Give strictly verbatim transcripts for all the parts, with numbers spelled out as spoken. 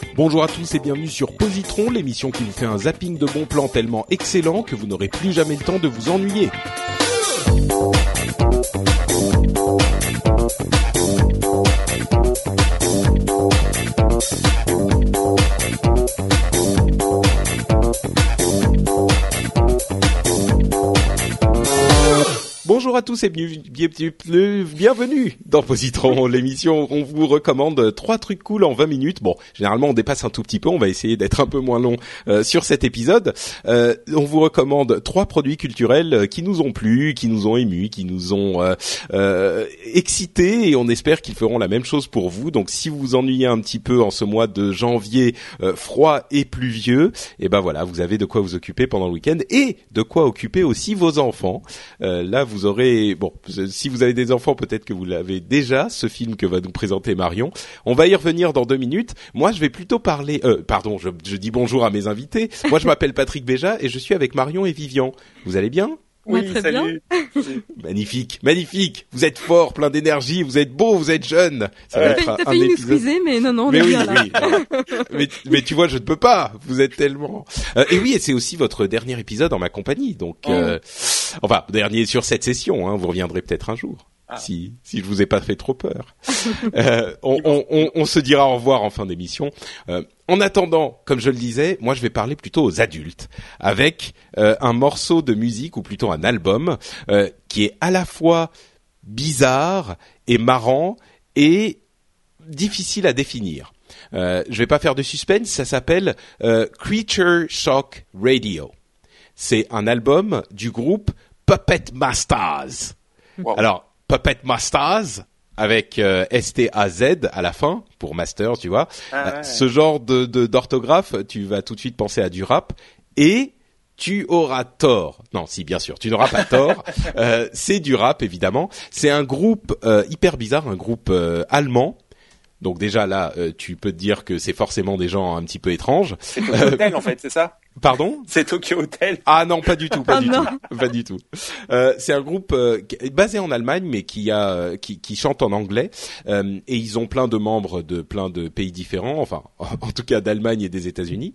Bonjour à tous et bienvenue sur Positron, l'émission qui vous fait un zapping de bons plans tellement excellent que vous n'aurez plus jamais le temps de vous ennuyer. Bonjour à tous et bienvenue dans Positron, l'émission où on vous recommande trois trucs cool en vingt minutes. Bon, généralement on dépasse un tout petit peu, on va essayer d'être un peu moins long euh, sur cet épisode. Euh, on vous recommande trois produits culturels qui nous ont plu, qui nous ont émus, qui nous ont euh, euh, excités et on espère qu'ils feront la même chose pour vous. Donc si vous vous ennuyez un petit peu en ce mois de janvier euh, froid et pluvieux, et ben voilà, vous avez de quoi vous occuper pendant le week-end et de quoi occuper aussi vos enfants. Euh, là, vous aurez, bon, si vous avez des enfants, peut-être que vous l'avez déjà, ce film que va nous présenter Marion. On va y revenir dans deux minutes. Moi, je vais plutôt parler, euh, pardon, je, je dis bonjour à mes invités. Moi, je m'appelle Patrick Béja et je suis avec Marion et Vivian. Vous allez bien? Oui, ouais, très salut. bien. Magnifique, magnifique. Vous êtes fort, plein d'énergie, vous êtes beau, vous êtes jeune. Ça ouais. va être T'as un failli nous épisode. squeezer, mais non, non, on mais est oui, bien là. oui. mais, mais tu vois, je ne peux pas. Vous êtes tellement. Euh, et oui, et c'est aussi votre dernier épisode en ma compagnie. Donc, oh. euh, enfin, dernier sur cette session. Hein, vous reviendrez peut-être un jour. Ah. Si, si je vous ai pas fait trop peur. euh, on, on, on, on se dira au revoir en fin d'émission. Euh, en attendant, comme je le disais, moi je vais parler plutôt aux adultes avec euh, un morceau de musique ou plutôt un album euh, qui est à la fois bizarre et marrant et difficile à définir. Euh, je vais pas faire de suspense. Ça s'appelle euh, Creature Shock Radio. C'est un album du groupe Puppet Masters. Wow. Alors Puppet Masters avec euh, S T A Z à la fin pour Masters, tu vois. Ah, ouais. Ce genre de, de d'orthographe, tu vas tout de suite penser à du rap et tu auras tort. Non, si bien sûr, tu n'auras pas tort. euh, c'est du rap évidemment. C'est un groupe euh, hyper bizarre, un groupe euh, allemand. Donc déjà là, euh, tu peux te dire que c'est forcément des gens un petit peu étranges. C'est Tokyo euh, Hotel en fait, c'est ça? Pardon? C'est Tokyo Hotel. Ah non, pas du tout, pas ah du non. tout, pas du tout. Euh, c'est un groupe euh, basé en Allemagne, mais qui a euh, qui, qui chante en anglais. Euh, et ils ont plein de membres de plein de pays différents, enfin en tout cas d'Allemagne et des États-Unis.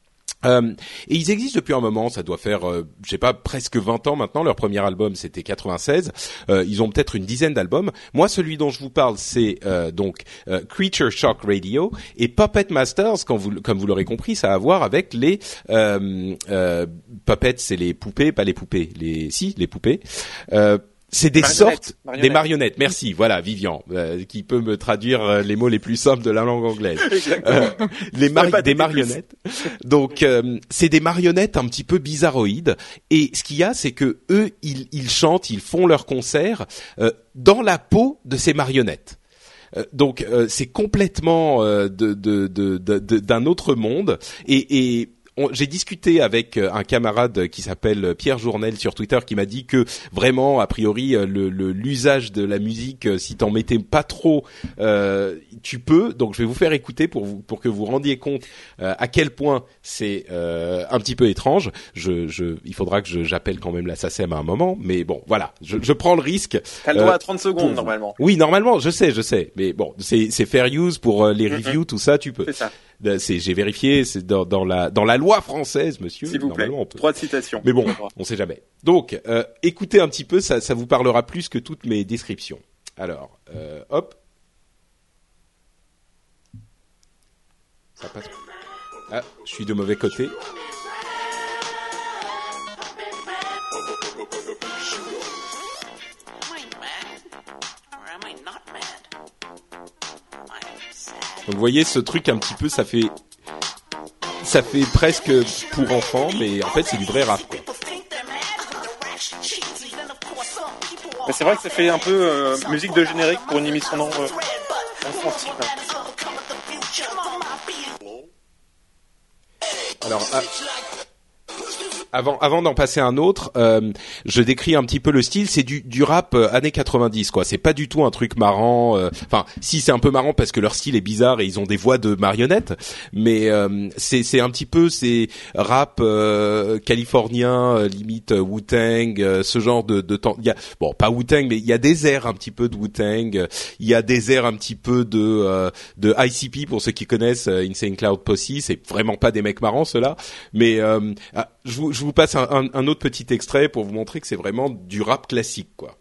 Euh, et ils existent depuis un moment, ça doit faire, euh, je sais pas, presque vingt ans maintenant. Leur premier album, c'était quatre-vingt-seize. Euh, ils ont peut-être une dizaine d'albums. Moi, celui dont je vous parle, c'est euh, donc euh, Creature Shock Radio et Puppet Masters. Quand vous, comme vous l'aurez compris, ça a à voir avec les euh, euh, puppets, c'est les poupées, pas les poupées, les si, les poupées. Euh, C'est des sortes, marionnettes. des marionnettes. Merci, voilà, Vivian, euh, qui peut me traduire euh, les mots les plus simples de la langue anglaise. Exactement. Euh, les mari- des marionnettes. Donc, euh, c'est des marionnettes un petit peu bizarroïdes. Et ce qu'il y a, c'est que eux, ils, ils chantent, ils font leurs concerts euh, dans la peau de ces marionnettes. Euh, donc, euh, c'est complètement euh, de, de, de, de, de, d'un autre monde. Et, et On, j'ai discuté avec un camarade qui s'appelle Pierre Journel sur Twitter qui m'a dit que vraiment, a priori, le, le, l'usage de la musique, si t'en mettais pas trop, euh, tu peux. Donc, je vais vous faire écouter pour vous, pour que vous rendiez compte euh, à quel point c'est euh, un petit peu étrange. Je, je, il faudra que je, j'appelle quand même la S A C E M à un moment, mais bon, voilà, je, je prends le risque. T'as le droit euh, à trente secondes normalement. Oui, normalement, je sais, je sais, mais bon, c'est, c'est fair use pour euh, les mm-hmm. reviews, tout ça, tu peux. C'est ça. C'est, j'ai vérifié, c'est dans, dans la dans la loi française, monsieur. S'il vous plaît. On peut. Droit de citation. Mais bon, on sait jamais. Donc, euh, écoutez un petit peu, ça, ça vous parlera plus que toutes mes descriptions. Alors, euh, hop. Ça passe. Ah, je suis de mauvais côté. Donc vous voyez ce truc un petit peu, ça fait ça fait presque pour enfants, mais en fait c'est du vrai rap, quoi. Mais c'est vrai que ça fait un peu euh, musique de générique pour une émission non euh, infantile. Alors ah, avant, avant d'en passer à un autre, euh, je décris un petit peu le style. C'est du, du rap euh, années quatre-vingt-dix, quoi. C'est pas du tout un truc marrant. Enfin, euh, si c'est un peu marrant parce que leur style est bizarre et ils ont des voix de marionnettes, mais euh, c'est, c'est un petit peu c'est rap euh, californien, euh, limite euh, Wu-Tang, euh, ce genre de, de temps. Il y a bon, pas Wu-Tang, mais il y a des airs un petit peu de Wu-Tang. Il y a des airs un petit peu de euh, de I C P pour ceux qui connaissent euh, Insane Cloud Posse. C'est vraiment pas des mecs marrants ceux-là, mais euh, ah, je vous je vous passe un, un, un autre petit extrait pour vous montrer que c'est vraiment du rap classique, quoi.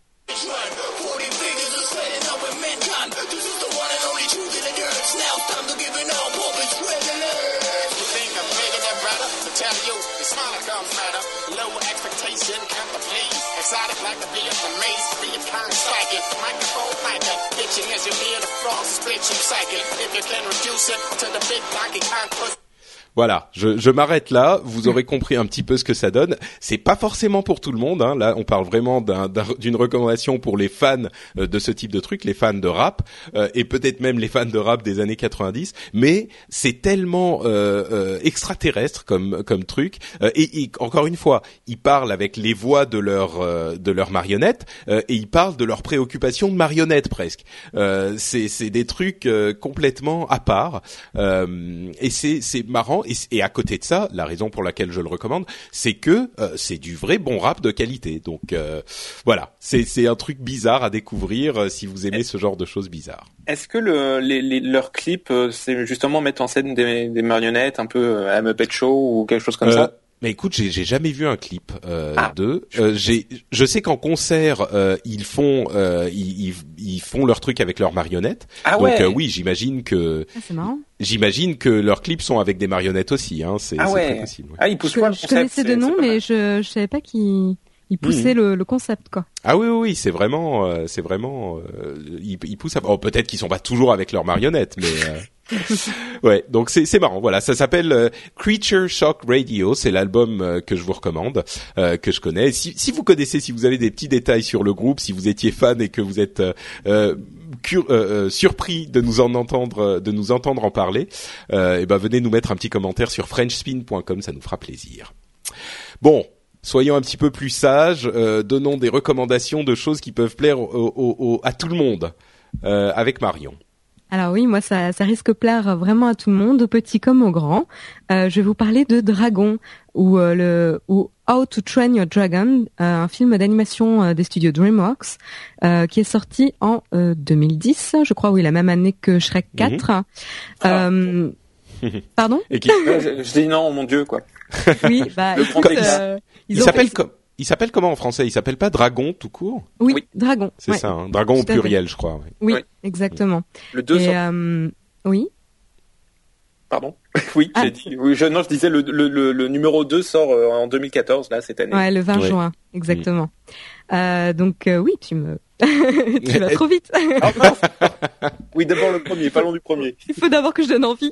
Voilà, je, je m'arrête là. Vous aurez compris un petit peu ce que ça donne. C'est pas forcément pour tout le monde, hein. Là, on parle vraiment d'un, d'un, d'une recommandation pour les fans de ce type de truc, les fans de rap euh, et peut-être même les fans de rap des années quatre-vingt-dix. Mais c'est tellement euh, euh, extraterrestre comme comme truc. Euh, et, et encore une fois, ils parlent avec les voix de leurs euh, de leurs marionnettes euh, et ils parlent de leurs préoccupations de marionnettes presque. Euh, c'est c'est des trucs euh, complètement à part. Euh, et c'est c'est marrant. Et, et à côté de ça, la raison pour laquelle je le recommande, c'est que euh, c'est du vrai bon rap de qualité. Donc euh, voilà, c'est c'est un truc bizarre à découvrir euh, si vous aimez ce genre de choses bizarres. Est-ce que le, les, les, leurs clips, euh, c'est justement mettre en scène des, des marionnettes, un peu euh, à Muppet Show ou quelque chose comme euh, ça? Mais écoute, j'ai, j'ai jamais vu un clip euh, ah, d'eux. Euh, j'ai, je sais qu'en concert, euh, ils font, euh, ils, ils, ils font leur truc avec leurs marionnettes. Ah Donc ouais. euh, oui, j'imagine que. Ah, c'est marrant. J'imagine que leurs clips sont avec des marionnettes aussi. Hein. C'est, ah c'est ouais. très possible. Ouais. Ah, ils poussent je, pas le je concept. connaissais de nom, mais je, je savais pas qu'ils ils poussaient mmh. le, le concept, quoi. Ah oui, oui, oui, c'est vraiment, euh, c'est vraiment, euh, ils, ils poussent. À... Oh, peut-être qu'ils sont pas toujours avec leurs marionnettes, mais. Euh... ouais, donc c'est c'est marrant. Voilà, ça s'appelle euh, Creature Shock Radio. C'est l'album euh, que je vous recommande, euh, que je connais. Si, si vous connaissez, si vous avez des petits détails sur le groupe, si vous étiez fan et que vous êtes euh, euh, cur- euh, surpris de nous en entendre, de nous entendre en parler, euh, et ben venez nous mettre un petit commentaire sur french spin point com, ça nous fera plaisir. Bon. Soyons un petit peu plus sages, euh, donnons des recommandations de choses qui peuvent plaire au, au, au, à tout le monde, euh, avec Marion. Alors oui, moi ça, ça risque de plaire vraiment à tout le monde, aux petits comme aux grands. Euh, je vais vous parler de Dragon ou euh, le ou How to Train Your Dragon, euh, un film d'animation euh, des studios DreamWorks euh, qui est sorti en euh, deux mille dix, je crois, oui, la même année que Shrek quatre. Mm-hmm. Euh, ah. Pardon ? Et qui... je, je dis non, mon Dieu, quoi. Oui, bah le écoute, euh, il s'appelle comme il s'appelle comment en français? Il s'appelle pas Dragon tout court? Oui, oui. Dragon. C'est ouais. ça, hein. Dragon tout au pluriel, je crois. Ouais. Oui, oui, exactement. Le deux sort... euh, oui. Pardon. Oui, ah. j'ai dit. Oui, je, non, je disais le, le, le, le numéro deux sort euh, en deux mille quatorze là cette année. Ouais, le vingt juin, exactement. Mmh. Euh, donc euh, oui, tu me tu vas trop vite. Ah, non. Oui, d'abord le premier, parlons du premier. Il faut d'abord que je donne envie.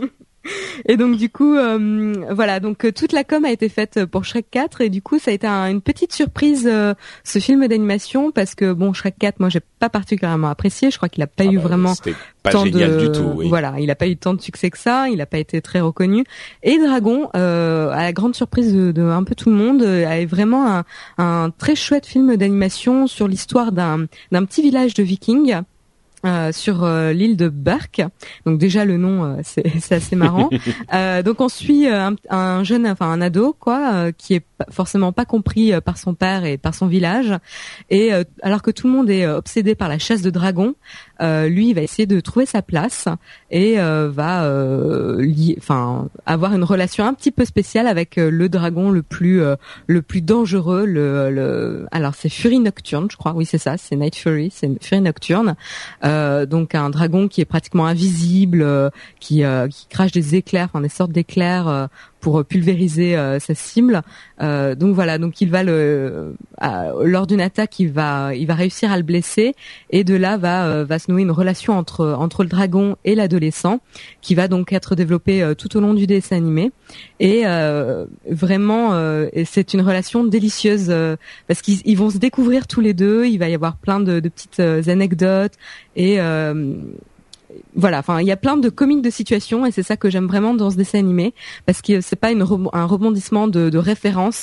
Et donc du coup, euh, voilà, donc euh, toute la com a été faite pour Shrek quatre et du coup ça a été un, une petite surprise euh, ce film d'animation parce que bon Shrek quatre, moi j'ai pas particulièrement apprécié, je crois qu'il a pas ah eu bah, vraiment pas tant génial de du tout, oui. Voilà, il a pas eu tant de succès que ça, il a pas été très reconnu. Et Dragon, euh, à la grande surprise de, de un peu tout le monde, est vraiment un, un très chouette film d'animation sur l'histoire d'un d'un petit village de Vikings. Euh, sur euh, l'île de Burke. Donc déjà le nom euh, c'est, c'est assez marrant. euh, donc on suit euh, un, un jeune, enfin un ado quoi, euh, qui est pas, forcément pas compris euh, par son père et par son village. Et euh, alors que tout le monde est euh, obsédé par la chasse de dragons, euh, lui il va essayer de trouver sa place et euh, va, euh, li- enfin avoir une relation un petit peu spéciale avec euh, le dragon le plus euh, le plus dangereux. Le, le alors c'est Fury Nocturne, je crois. Oui c'est ça, c'est Night Fury, c'est Fury Nocturne. Euh, Euh, donc un dragon qui est pratiquement invisible, euh, qui, euh, qui crache des éclairs, enfin des sortes d'éclairs euh, pour pulvériser euh, sa cible. Euh, donc voilà, donc il va le euh, lors d'une attaque, il va il va réussir à le blesser et de là va euh, va se nouer une relation entre entre le dragon et l'adolescent qui va donc être développée euh, tout au long du dessin animé et euh, vraiment euh, c'est une relation délicieuse euh, parce qu'ils ils vont se découvrir tous les deux. Il va y avoir plein de, de petites euh, anecdotes et euh, voilà, enfin il y a plein de comiques de situation et c'est ça que j'aime vraiment dans ce dessin animé parce que c'est pas une re- un rebondissement de, de références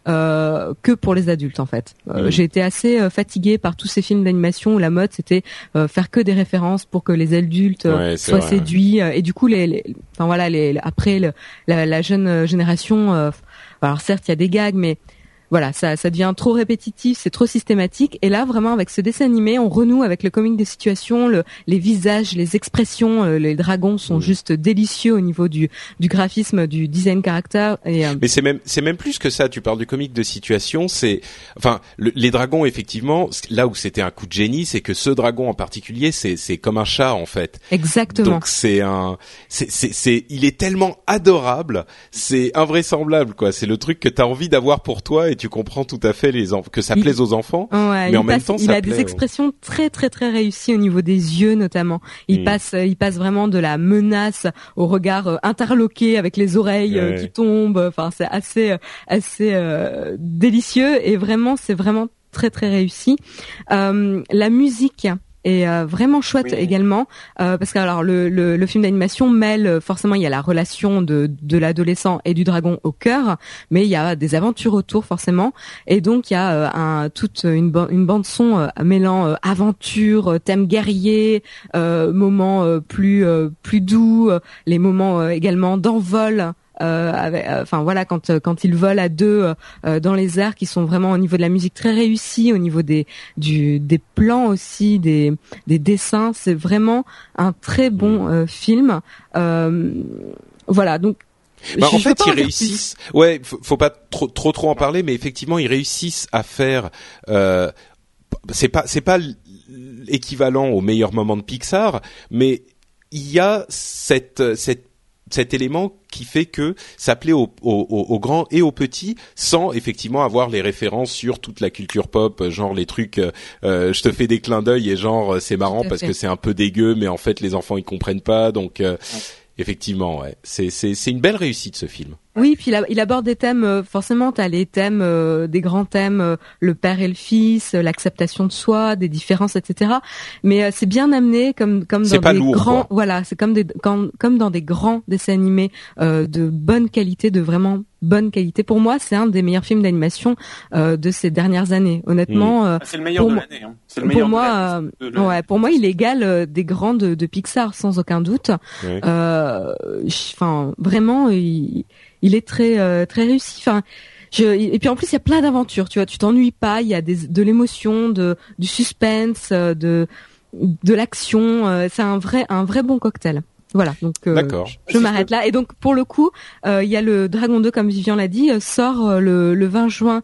euh, que pour les adultes en fait. Euh, mmh. J'ai été assez euh, fatiguée par tous ces films d'animation où la mode c'était euh, faire que des références pour que les adultes euh, ouais, soient vrai, séduits euh, et du coup les, les enfin voilà les après le, la, la jeune génération euh, alors certes il y a des gags mais voilà, ça, ça devient trop répétitif, c'est trop systématique. Et là, vraiment, avec ce dessin animé, on renoue avec le comique des situations, le, les visages, les expressions. Euh, les dragons sont mmh. juste délicieux au niveau du, du graphisme, du design caractère. Et, euh... Mais c'est même, c'est même plus que ça. Tu parles du comique de situation. C'est, enfin, le, les dragons, effectivement, là où c'était un coup de génie, c'est que ce dragon en particulier, c'est, c'est comme un chat en fait. Exactement. Donc c'est un, c'est, c'est, c'est, il est tellement adorable, c'est invraisemblable quoi. C'est le truc que t'as envie d'avoir pour toi et tu comprends tout à fait les en... que ça plaise aux enfants, ouais, mais en passe, même temps, il ça a plaît, des expressions ouais. très très très réussies au niveau des yeux notamment. Il mmh. passe, il passe vraiment de la menace au regard euh, interloqué avec les oreilles ouais. euh, qui tombent. Enfin, c'est assez assez euh, délicieux et vraiment, c'est vraiment très très réussi. Euh, la musique est euh, vraiment chouette oui. également euh, parce que alors le, le, le film d'animation mêle forcément il y a la relation de, de l'adolescent et du dragon au cœur, mais il y a des aventures autour forcément et donc il y a euh, un, toute une, ba- une bande son euh, mêlant euh, aventure, thème guerrier, euh, moments euh, plus euh, plus doux, euh, les moments euh, également d'envol. Euh, avec, euh, enfin voilà quand quand ils volent à deux euh, dans les airs qui sont vraiment au niveau de la musique très réussi, au niveau des du des plans aussi, des des dessins, c'est vraiment un très bon euh, film. Euh, voilà donc. Bah, en fait, ils réussissent. Plus. Ouais, faut, faut pas trop trop trop en parler, mais effectivement, ils réussissent à faire. Euh, c'est pas c'est pas l'équivalent au meilleur moment de Pixar, mais il y a cette cette cet élément qui fait que ça plaît aux, aux, aux grands et aux petits sans effectivement avoir les références sur toute la culture pop, genre les trucs euh, je te fais des clins d'œil et genre c'est marrant parce que c'est un peu dégueu mais en fait les enfants ils comprennent pas donc euh, effectivement ouais c'est c'est c'est une belle réussite ce film. Oui, puis il, il aborde des thèmes, euh, forcément, t'as les thèmes, euh, des grands thèmes, euh, le père et le fils, euh, l'acceptation de soi, des différences, et cetera. Mais euh, c'est bien amené, comme comme c'est dans pas des lourd, grands, quoi. Voilà, c'est comme des comme, comme dans des grands dessins animés euh, de bonne qualité, de vraiment bonne qualité. Pour moi, c'est un des meilleurs films d'animation euh, de ces dernières années. Honnêtement, mmh. euh, c'est le meilleur de l'année. Hein. C'est le meilleur pour moi, de euh, ouais, pour moi, il égale euh, des grands de, de Pixar sans aucun doute. Oui. Euh, enfin, vraiment, il Il est très euh, très réussi. Enfin, je, et puis en plus il y a plein d'aventures. Tu vois, tu t'ennuies pas. Il y a des, de l'émotion, de du suspense, de de l'action. Euh, c'est un vrai un vrai bon cocktail. Voilà. Donc euh, D'accord. je, je m'arrête là. Et donc pour le coup, euh, il y a le Dragon deux, comme Vivian l'a dit, euh, sort euh, le, le vingt juin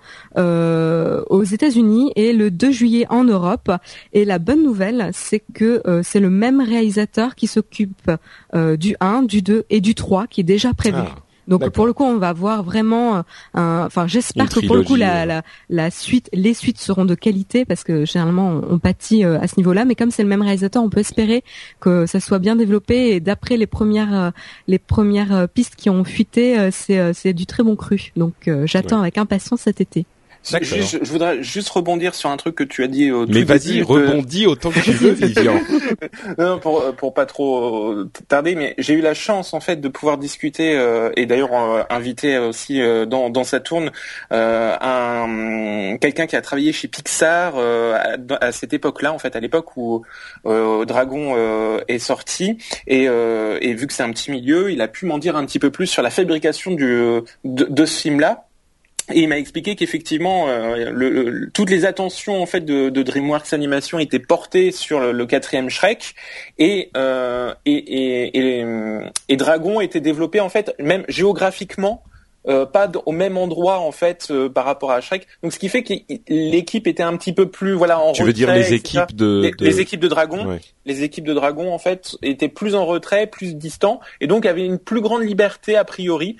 euh, aux États-Unis et le deux juillet en Europe. Et la bonne nouvelle, c'est que euh, c'est le même réalisateur qui s'occupe euh, du un, du deux et du trois, qui est déjà prévu. Ah. Donc D'accord. pour le coup, on va voir vraiment, un, enfin j'espère que pour le coup la, la, la suite, les suites seront de qualité parce que généralement on, on pâtit à ce niveau-là. Mais comme c'est le même réalisateur, on peut espérer que ça soit bien développé. Et d'après les premières, les premières pistes qui ont fuité, c'est, c'est du très bon cru. Donc j'attends ouais. avec impatience cet été. Je, je, je voudrais juste rebondir sur un truc que tu as dit au tout Mais vas-y, début. rebondis de... autant que tu veux, Vivian. Non, pour pour pas trop tarder, mais j'ai eu la chance en fait de pouvoir discuter euh, et d'ailleurs euh, inviter aussi euh, dans dans sa tourne euh, un quelqu'un qui a travaillé chez Pixar euh, à, à cette époque-là, en fait, à l'époque où euh, Dragon euh, est sorti et euh, et vu que c'est un petit milieu, il a pu m'en dire un petit peu plus sur la fabrication du de, de ce film-là. Et il m'a expliqué qu'effectivement, euh, le, le, toutes les attentions en fait de, de DreamWorks Animation étaient portées sur le, le quatrième Shrek, et, euh, et, et, et, et Dragon était développé en fait même géographiquement. Euh, pas d- au même endroit en fait euh, par rapport à Shrek. Donc ce qui fait que l'équipe était un petit peu plus voilà en tu retrait. Tu veux dire les et cetera. équipes de, les, de les équipes de Dragon, ouais. les équipes de Dragon en fait étaient plus en retrait, plus distants et donc avaient une plus grande liberté a priori.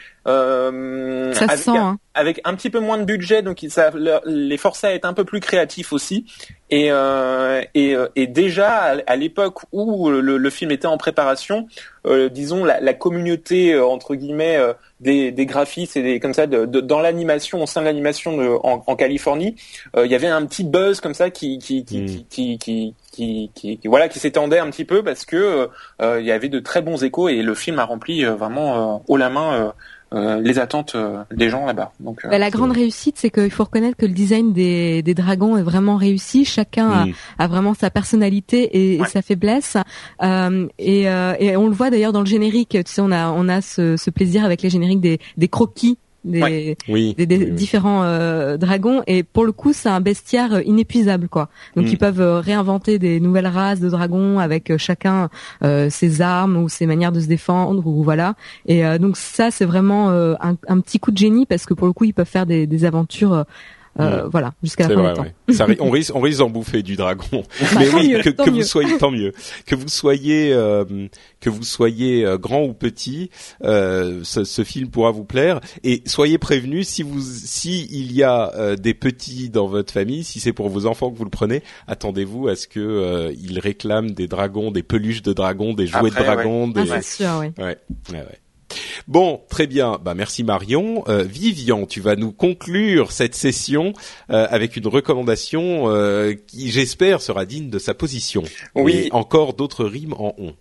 Euh, ça avec, se sent, hein. Avec un petit peu moins de budget, donc ça leur, les forçait à être un peu plus créatifs aussi. Et, euh, et, et déjà à, à l'époque où le, le film était en préparation, euh, disons la, la communauté euh, entre guillemets euh, des, des graphistes et des comme ça de, de, dans l'animation, au sein de l'animation de, en, en Californie, euh, il y avait un petit buzz comme ça qui qui qui, mmh. qui, qui, qui qui, qui, qui voilà, qui s'étendait un petit peu parce que euh, il y avait de très bons échos et le film a rempli euh, vraiment euh, haut la main euh, euh, les attentes euh, des gens là-bas. Donc euh, bah, la grande réussite, c'est qu'il faut reconnaître que le design des, des dragons est vraiment réussi. Chacun mmh. a, a vraiment sa personnalité et, ouais. et sa faiblesse. Euh, et, euh, et on le voit d'ailleurs dans le générique. Tu sais, on a on a ce, ce plaisir avec les génériques des, des croquis. Des, ouais. oui, des, des oui, oui. différents euh, dragons et pour le coup c'est un bestiaire inépuisable quoi. Donc mm. ils peuvent euh, réinventer des nouvelles races de dragons avec euh, chacun euh, ses armes ou ses manières de se défendre ou voilà. Et euh, donc ça c'est vraiment euh, un, un petit coup de génie parce que pour le coup ils peuvent faire des, des aventures euh, Euh, mmh. voilà, jusqu'à la c'est fin vrai, du temps. Ouais. Ça, on risque, on risque d'en bouffer du dragon. Bah, Mais oui, mieux, que, que mieux. vous soyez, tant mieux, que vous soyez, euh, que vous soyez euh, grand ou petit, euh, ce, ce film pourra vous plaire. Et soyez prévenus si vous, si il y a euh, des petits dans votre famille, si c'est pour vos enfants que vous le prenez, attendez-vous à ce que euh, ils réclament des dragons, des peluches de dragons, des jouets Après, de dragons. Ouais. Des... Ah, c'est sûr, oui. Ouais, ouais, ouais. Bon, très bien. Bah merci Marion. Euh, Vivian, tu vas nous conclure cette session euh, avec une recommandation euh, qui, j'espère, sera digne de sa position. Oui. Et encore d'autres rimes en on.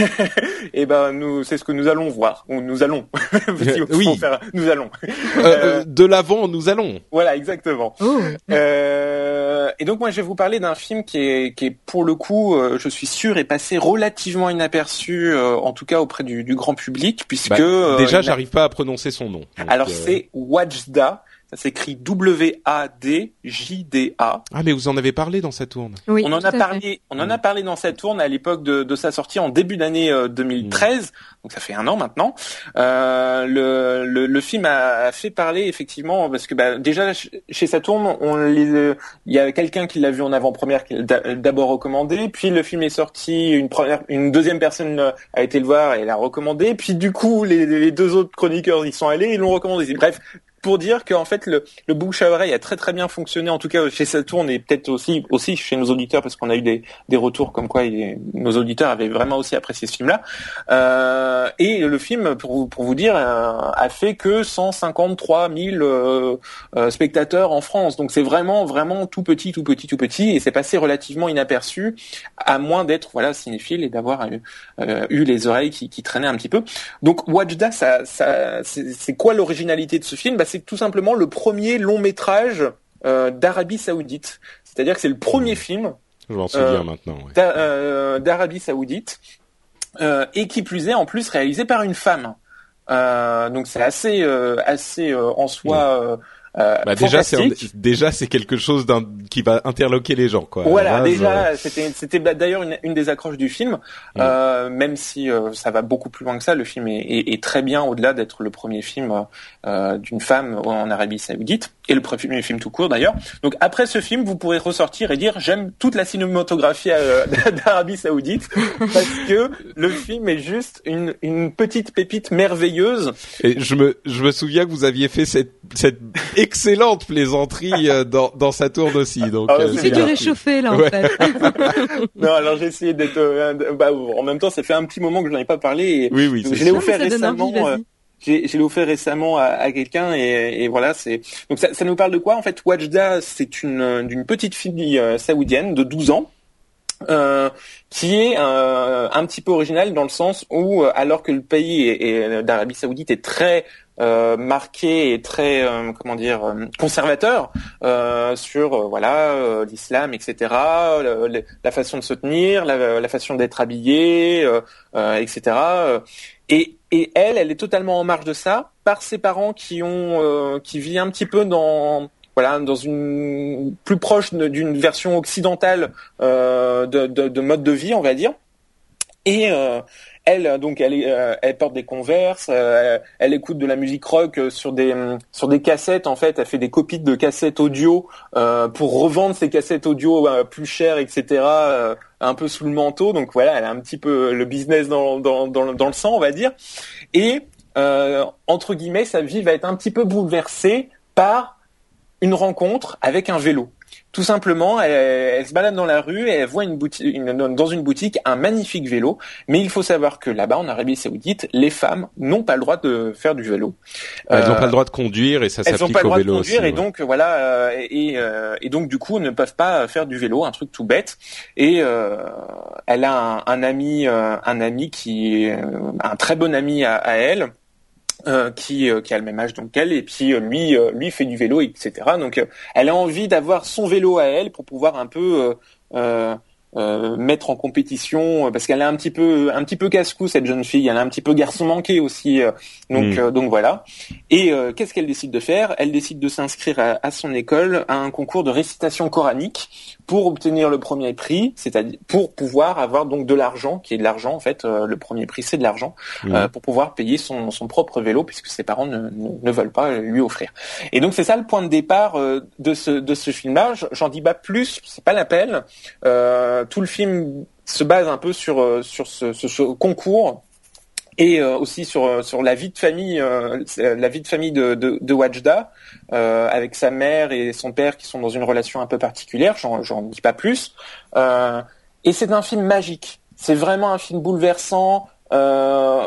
Eh ben, nous, c'est ce que nous allons voir. Ou nous allons. si oui. Faire, nous allons. Euh, euh, de l'avant, nous allons. Voilà, exactement. Oh. Euh, et donc, moi, je vais vous parler d'un film qui est, qui est pour le coup, euh, je suis sûr, est passé relativement inaperçu, euh, en tout cas auprès du, du grand public, puisque bah, déjà, euh, j'arrive a... pas à prononcer son nom. Donc, Alors, euh... c'est Wajda. Ça s'écrit W A D J D A. Ah, mais vous en avez parlé dans Saturne. Oui, on en a parlé, fait. on en a parlé dans Saturne à l'époque de, de sa sortie en début d'année euh, deux mille treize. Mmh. Donc ça fait un an maintenant. Euh, le, le, le film a fait parler effectivement parce que bah, déjà chez Saturne, on les, il y a quelqu'un qui l'a vu en avant-première qui l'a d'abord recommandé, puis le film est sorti, une première, une deuxième personne a été le voir et l'a recommandé, puis du coup les, les deux autres chroniqueurs y sont allés et l'ont recommandé. Bref. Pour dire qu'en fait le, le bouche à oreille a très très bien fonctionné, en tout cas chez Saturne et peut-être aussi aussi chez nos auditeurs parce qu'on a eu des, des retours comme quoi il, nos auditeurs avaient vraiment aussi apprécié ce film-là. Euh, et le film, pour vous pour vous dire, euh, a fait que cent cinquante-trois mille euh, euh, spectateurs en France. Donc c'est vraiment vraiment tout petit tout petit tout petit et c'est passé relativement inaperçu, à moins d'être voilà cinéphile et d'avoir eu, euh, eu les oreilles qui, qui traînaient un petit peu. Donc Wajda, ça ça c'est, c'est quoi l'originalité de ce film? Bah, c'est tout simplement le premier long métrage euh, d'Arabie Saoudite. C'est-à-dire que c'est le premier film Je m'en souviens euh, maintenant, ouais. d'a, euh, d'Arabie Saoudite euh, et qui plus est en plus réalisé par une femme. Euh, donc c'est assez euh, assez euh, en soi euh, Euh, bah déjà c'est déjà c'est quelque chose d'un, qui va interloquer les gens quoi. Voilà, base, déjà euh... c'était c'était d'ailleurs une, une des accroches du film, mmh. euh, même si euh, ça va beaucoup plus loin que ça. Le film est, est, est très bien au-delà d'être le premier film euh, d'une femme en Arabie Saoudite et le premier film tout court d'ailleurs. Donc après ce film, vous pourrez ressortir et dire j'aime toute la cinématographie euh, d'Arabie Saoudite parce que le film est juste une une petite pépite merveilleuse. Et je me je me souviens que vous aviez fait cette cette excellente plaisanterie euh, dans dans Saturne aussi. Donc ah, il fait du réchauffé là en ouais. fait. Non, alors j'ai essayé d'être euh, bah, en même temps ça fait un petit moment que je n'en ai pas parlé et oui oui. je l'ai offert récemment. Envie, euh, j'ai je l'ai offert récemment à, à quelqu'un et, et voilà, c'est donc ça, ça nous parle de quoi en fait? Wajda, c'est une d'une petite fille euh, saoudienne de douze ans. Euh, qui est euh, un petit peu original dans le sens où euh, alors que le pays est, est, d'Arabie Saoudite est très euh, marqué et très euh, comment dire euh, conservateur euh, sur euh, voilà euh, l'islam, et cetera. Le, la façon de se tenir, la, la façon d'être habillé, euh, euh, et cetera. Et, et elle, elle est totalement en marge de ça par ses parents qui ont euh, qui vivent un petit peu dans Voilà, dans une plus proche d'une version occidentale euh, de, de, de mode de vie, on va dire. Et euh, elle, donc, elle, est, euh, elle porte des Converse, euh, elle écoute de la musique rock sur des sur des cassettes. En fait, elle fait des copies de cassettes audio euh, pour revendre ces cassettes audio euh, plus chères, et cetera. Euh, un peu sous le manteau. Donc voilà, elle a un petit peu le business dans dans dans, dans le sang, on va dire. Et euh, entre guillemets, sa vie va être un petit peu bouleversée par une rencontre avec un vélo. Tout simplement, elle, elle se balade dans la rue et elle voit une boutique, une, dans une boutique un magnifique vélo. Mais il faut savoir que là-bas, en Arabie Saoudite, les femmes n'ont pas le droit de faire du vélo. Elles n'ont euh, pas le droit de conduire et ça s'applique au vélo aussi. Elles n'ont pas le droit de conduire aussi, et ouais. donc voilà, euh, et, euh, et donc du coup ne peuvent pas faire du vélo, un truc tout bête. Et euh, elle a un, un ami, euh, un ami qui est euh, un très bon ami à, à elle. Euh, qui euh, qui a le même âge donc qu'elle et puis euh, lui euh, lui fait du vélo etc donc euh, elle a envie d'avoir son vélo à elle pour pouvoir un peu euh, euh, euh, mettre en compétition parce qu'elle est un petit peu un petit peu casse-cou cette jeune fille, elle a un petit peu garçon manqué aussi euh, donc mmh. euh, donc voilà et euh, qu'est-ce qu'elle décide de faire? Elle décide de s'inscrire à, à son école à un concours de récitation coranique pour obtenir le premier prix, c'est-à-dire pour pouvoir avoir donc de l'argent, qui est de l'argent en fait, euh, le premier prix c'est de l'argent, mmh. euh, pour pouvoir payer son, son propre vélo puisque ses parents ne, ne, ne veulent pas lui offrir. Et donc c'est ça le point de départ euh, de ce de ce film-là. J'en dis pas plus, c'est pas la peine. Euh, tout le film se base un peu sur euh, sur ce, ce, ce concours. Et euh, aussi sur sur la vie de famille, euh, la vie de famille de de, de Wajda, euh, avec sa mère et son père qui sont dans une relation un peu particulière. J'en j'en dis pas plus. Euh, et c'est un film magique. C'est vraiment un film bouleversant. Euh,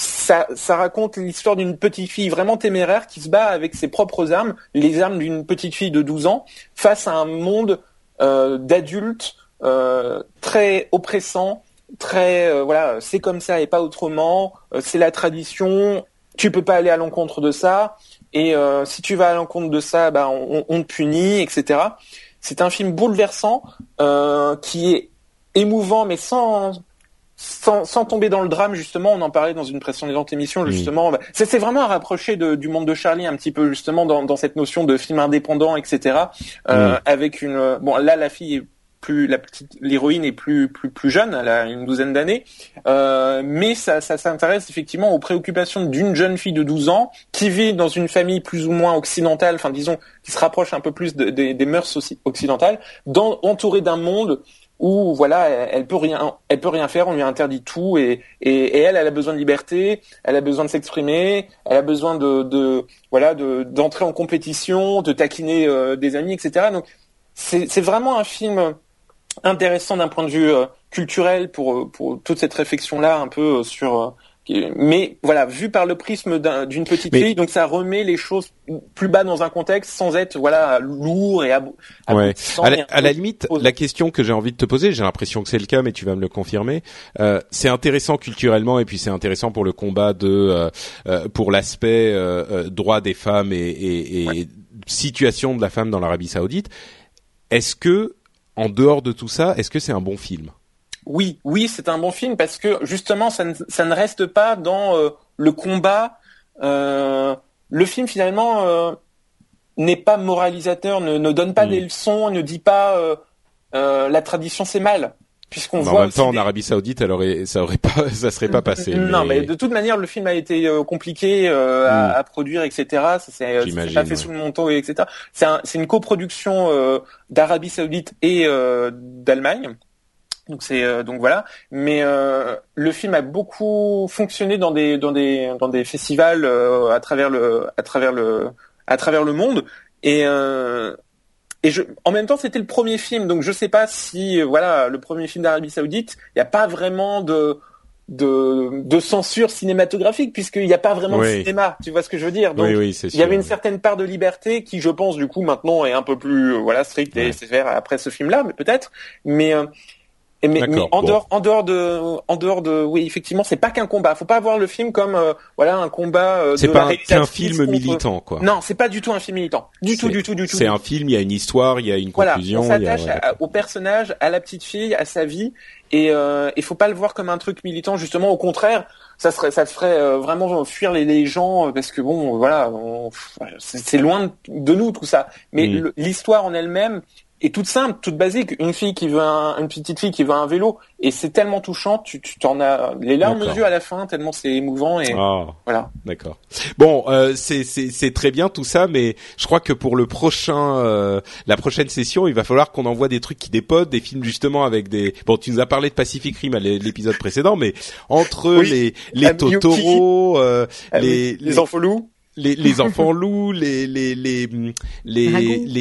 ça ça raconte l'histoire d'une petite fille vraiment téméraire qui se bat avec ses propres armes, les armes d'une petite fille de douze ans, face à un monde euh, d'adultes euh, très oppressant. Très euh, voilà, c'est comme ça et pas autrement, euh, c'est la tradition, tu peux pas aller à l'encontre de ça et euh, si tu vas à l'encontre de ça, bah on, on te punit, et cetera. C'est un film bouleversant euh, qui est émouvant mais sans sans sans tomber dans le drame justement. On en parlait dans une précédente émission justement. Oui. C'est, c'est vraiment à rapprocher de, du Monde de Charlie un petit peu justement dans dans cette notion de film indépendant, et cetera. Euh, oui. Avec une bon là la fille est plus la petite l'héroïne est plus plus plus jeune, elle a une douzaine d'années, euh, mais ça ça s'intéresse effectivement aux préoccupations d'une jeune fille de douze ans qui vit dans une famille plus ou moins occidentale, enfin disons qui se rapproche un peu plus de, de, des mœurs aussi occidentales, dans, entourée d'un monde où voilà elle, elle peut rien elle peut rien faire, on lui interdit tout et, et et elle elle a besoin de liberté, elle a besoin de s'exprimer, elle a besoin de de voilà de d'entrer en compétition, de taquiner euh, des amis, et cetera. Donc c'est c'est vraiment un film intéressant d'un point de vue euh, culturel pour pour toute cette réflexion là un peu euh, sur euh, mais voilà vu par le prisme d'un, d'une petite mais... fille, donc ça remet les choses plus bas dans un contexte sans être voilà lourd et abou- ouais. à la, à la limite pose. La question que j'ai envie de te poser, j'ai l'impression que c'est le cas mais tu vas me le confirmer, euh, c'est intéressant culturellement et puis c'est intéressant pour le combat de euh, euh, pour l'aspect euh, euh, droit des femmes et, et, et ouais. situation de la femme dans l'Arabie Saoudite. Est-ce que en dehors de tout ça, est-ce que c'est un bon film? Oui, oui, c'est un bon film parce que justement, ça ne, ça ne reste pas dans euh, le combat. Euh, le film finalement euh, n'est pas moralisateur, ne, ne donne pas mmh. des leçons, ne dit pas euh, euh, la tradition c'est mal. Puisqu'on bah voit en même temps, des... en Arabie Saoudite, elle aurait, ça aurait pas, ça serait pas passé. Non, mais, mais de toute manière, le film a été euh, compliqué euh, mmh. à, à produire, et cetera. Ça s'est, ça s'est pas fait ouais. sous le manteau, et cetera. C'est, un, c'est une coproduction euh, d'Arabie Saoudite et euh, d'Allemagne. Donc c'est euh, donc voilà. Mais euh, le film a beaucoup fonctionné dans des dans des dans des festivals euh, à travers le à travers le à travers le monde et euh, Et je, en même temps, c'était le premier film, donc je sais pas si, voilà, le premier film d'Arabie Saoudite, il n'y a pas vraiment de, de, de censure cinématographique, puisqu'il n'y a pas vraiment oui. de cinéma, tu vois ce que je veux dire. Donc, oui, oui, c'est il sûr, y avait une oui. certaine part de liberté qui, je pense, du coup, maintenant est un peu plus, euh, voilà, stricte ouais. et sévère après ce film-là, mais peut-être. Mais, euh, Et mais, mais en bon. dehors, en dehors de, en dehors de, oui, effectivement, c'est pas qu'un combat. Faut pas voir le film comme, euh, voilà, un combat. Euh, c'est de pas la un, qu'un film contre... militant, quoi. Non, c'est pas du tout un film militant. Du c'est, tout, du tout, du tout. C'est un film. Il y a une histoire, il y a une conclusion. Voilà, on s'attache il y a, ouais, à, au personnage, à la petite fille, à sa vie, et euh, il faut pas le voir comme un truc militant. Justement, au contraire, ça serait, ça ferait euh, vraiment fuir les, les gens parce que bon, voilà, on, c'est, c'est loin de nous tout ça. Mais mmh. le, l'histoire en elle-même est toute simple, toute basique. Une fille qui veut un, une petite fille qui veut un vélo, et c'est tellement touchant, tu, tu t'en as les larmes aux yeux à la fin, tellement c'est émouvant et oh, voilà. D'accord. Bon, euh, c'est c'est c'est très bien tout ça, mais je crois que pour le prochain, euh, la prochaine session, il va falloir qu'on envoie des trucs qui dépotent, des films justement avec des. Bon, tu nous as parlé de Pacific Rim à l'épisode précédent, mais entre oui. les les Am Totoro, euh, Am les, les les enfants loups, les les enfants loups, les les les les les, les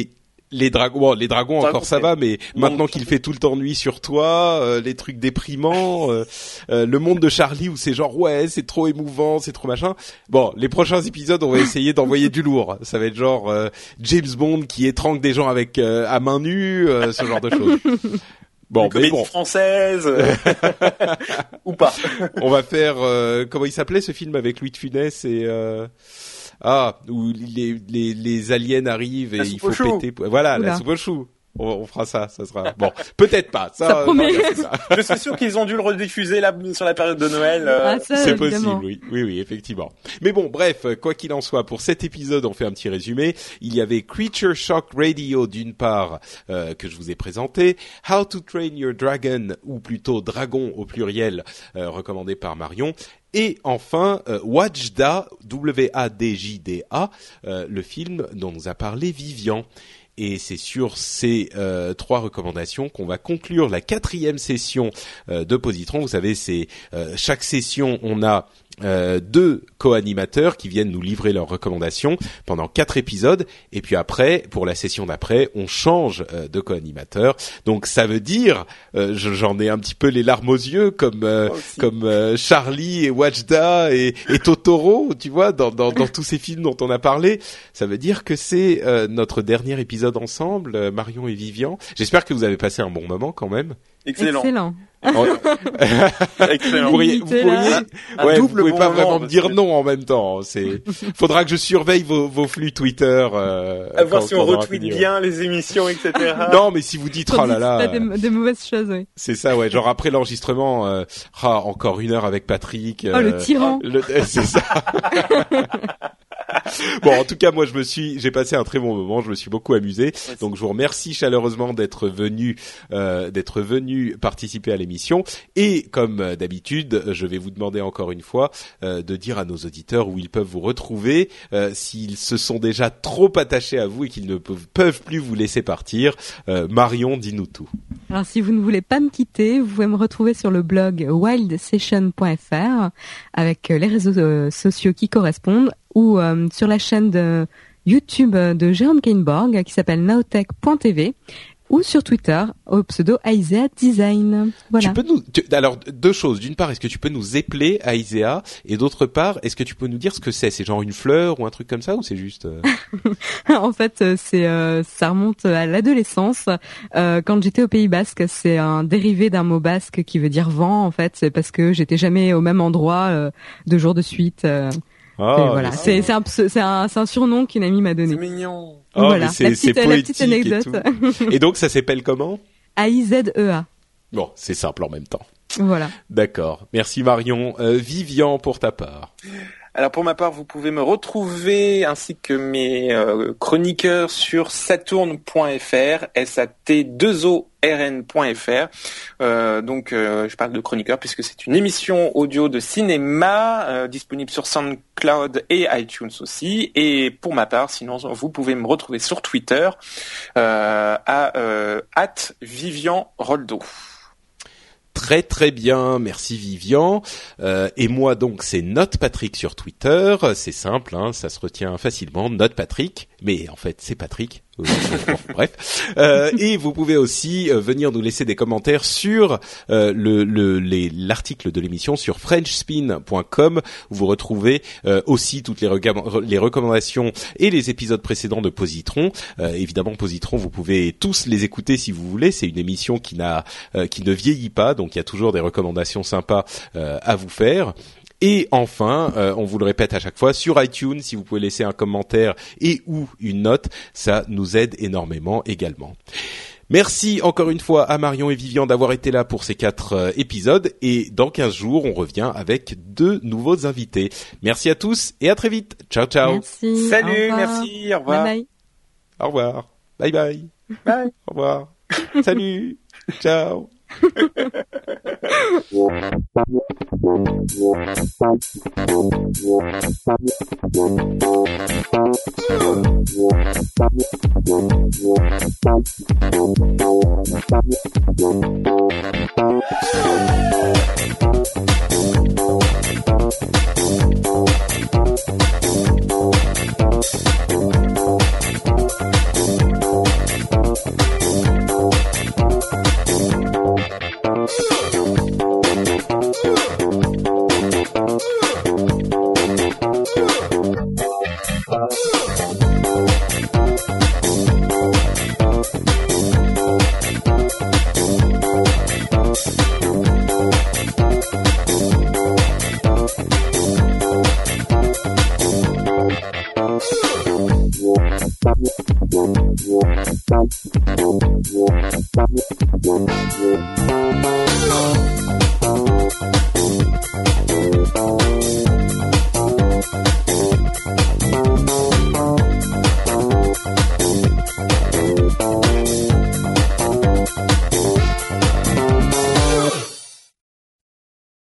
Les dragons, bon, les dragons Dragon, encore ça va, mais non, maintenant qu'il fait tout le temps nuit sur toi, euh, les trucs déprimants, euh, euh, le monde de Charlie où c'est genre ouais, c'est trop émouvant, c'est trop machin. Bon, les prochains épisodes, on va essayer d'envoyer du lourd. Ça va être genre euh, James Bond qui étrangle des gens avec euh, à main nue, euh, ce genre de choses. Bon, mais bon. Française ou pas. On va faire euh, comment il s'appelait ce film avec Louis de Funès et euh... Ah, où les, les, les aliens arrivent et il faut péter. Voilà, Oula. La soupe au chou. On, on fera ça, ça sera bon. Peut-être pas. Ça, ça promet. Ça. Je suis sûr qu'ils ont dû le rediffuser là sur la période de Noël. Euh... Ah, ça, c'est évidemment. possible, oui, oui, oui, effectivement. Mais bon, bref, quoi qu'il en soit, pour cet épisode, on fait un petit résumé. Il y avait Creature Shock Radio d'une part euh, que je vous ai présenté, How to Train Your Dragon ou plutôt Dragon au pluriel, euh, recommandé par Marion. Et enfin, euh, Wajda, W A D J D A, euh, le film dont nous a parlé Vivian. Et c'est sur ces euh, trois recommandations qu'on va conclure la quatrième session euh, de Positron. Vous savez, c'est euh, chaque session, on a euh, deux co-animateurs qui viennent nous livrer leurs recommandations pendant quatre épisodes. Et puis après, pour la session d'après, on change euh, de co-animateur. Donc ça veut dire, euh, j'en ai un petit peu les larmes aux yeux, comme euh, comme euh, Charlie et Wajda et, et Totoro, tu vois, dans, dans, dans tous ces films dont on a parlé. Ça veut dire que c'est euh, notre dernier épisode ensemble, euh, Marion et Vivian. J'espère que vous avez passé un bon moment quand même. Excellent. Excellent. Excellent. Vous pourriez, vous pourriez, un ouais, double vous pouvez bon pas moment, vraiment me dire non en même temps. C'est, faudra que je surveille vos, vos flux Twitter. Euh, à voir quand, si on quand retweet bien les émissions, et cetera. Non, mais si vous dites, oh là là. Pas des, des mauvaises choses, oui. C'est ça, ouais. Genre après l'enregistrement, euh, ah, encore une heure avec Patrick. Euh, oh, le tyran. Le, c'est ça. Bon, en tout cas, moi, je me suis, j'ai passé un très bon moment. Je me suis beaucoup amusé. Donc, je vous remercie chaleureusement d'être venu, euh, d'être venu participer à l'émission. Et comme d'habitude, je vais vous demander encore une fois euh, de dire à nos auditeurs où ils peuvent vous retrouver, euh, s'ils se sont déjà trop attachés à vous et qu'ils ne peuvent, peuvent plus vous laisser partir. Euh, Marion, dis-nous tout. Alors, si vous ne voulez pas me quitter, vous pouvez me retrouver sur le blog wild session point f r avec les réseaux euh, sociaux qui correspondent, ou euh, sur la chaîne de YouTube de Jérôme Kainborg qui s'appelle nowtech point t v, ou sur Twitter au pseudo Aisea Design. Voilà. Tu peux nous, tu, alors deux choses. D'une part, est-ce que tu peux nous épeler Aisea, et d'autre part, est-ce que tu peux nous dire ce que c'est? C'est genre une fleur ou un truc comme ça, ou c'est juste euh... En fait, c'est euh, ça remonte à l'adolescence. Euh, quand j'étais au Pays Basque, c'est un dérivé d'un mot basque qui veut dire vent. En fait, c'est parce que j'étais jamais au même endroit euh, deux jours de suite. Euh, Oh, voilà, c'est c'est un c'est un c'est un surnom qu'une amie m'a donné. C'est mignon. Oh, voilà, mais c'est, la petite, c'est poétique la petite anecdote. Et, tout. Et donc ça s'appelle comment? A I Z E A. Bon, c'est simple en même temps. Voilà. D'accord. Merci Marion. Euh, Vivian, pour ta part. Alors pour ma part, vous pouvez me retrouver ainsi que mes euh, chroniqueurs sur saturn point f r, S A T deux O R N point f r. Euh, donc euh, je parle de chroniqueurs puisque c'est une émission audio de cinéma euh, disponible sur SoundCloud et iTunes aussi. Et pour ma part, sinon vous pouvez me retrouver sur Twitter euh, à euh, at Vivian Roldo. Très très bien, merci Vivian. Euh, et moi donc c'est Note Patrick sur Twitter, c'est simple, hein, ça se retient facilement, Note Patrick, mais en fait c'est Patrick. Bon, bref, euh, et vous pouvez aussi euh, venir nous laisser des commentaires sur euh, le, le les, l'article de l'émission sur french spin point com où vous retrouvez euh, aussi toutes les, rega- les recommandations et les épisodes précédents de Positron. Euh, évidemment, Positron, vous pouvez tous les écouter si vous voulez. C'est une émission qui n'a euh, qui ne vieillit pas, donc il y a toujours des recommandations sympas euh, à vous faire. Et enfin, euh, on vous le répète à chaque fois, sur iTunes, si vous pouvez laisser un commentaire et ou une note, ça nous aide énormément également. Merci encore une fois à Marion et Vivian d'avoir été là pour ces quatre euh, épisodes. Et dans quinze jours, on revient avec deux nouveaux invités. Merci à tous et à très vite. Ciao, ciao. Merci. Salut, merci, au revoir. Bye bye. Au revoir. Bye bye. Bye. Au revoir. Salut. Ciao.